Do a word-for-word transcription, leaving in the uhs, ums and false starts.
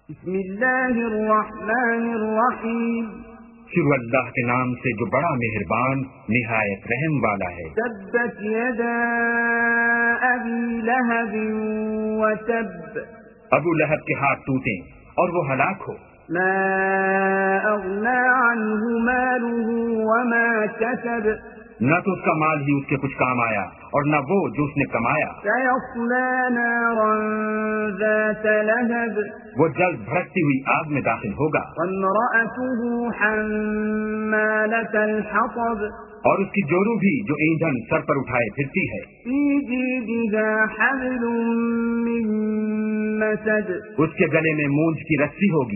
बिस्मिल्लाहिर्रहमानिर्रहीम। शुरू अल्लाह के नाम से जो बड़ा मेहरबान निहायत रहम वाला है। तब्बत यदा अबी लहब व तब। अबू लहब के हाथ टूटे और वो हलाक हो। मा अग़ना अन्हु मालुहु व मा कसब। न तो उसका माल ही उसके कुछ काम आया और न वो जो उसने कमाया। सयस्ला नारन ज़ात लहब। वो जल्द भड़कती हुई आग में दाखिल होगा। वम्रअतुहु हम्मालतल हतब। और उसकी जोरू भी जो ईंधन सर पर उठाए फिरती है। फी जीदिहा हब्लुम मिन मसद। उसके गले में मूंज की रस्सी होगी।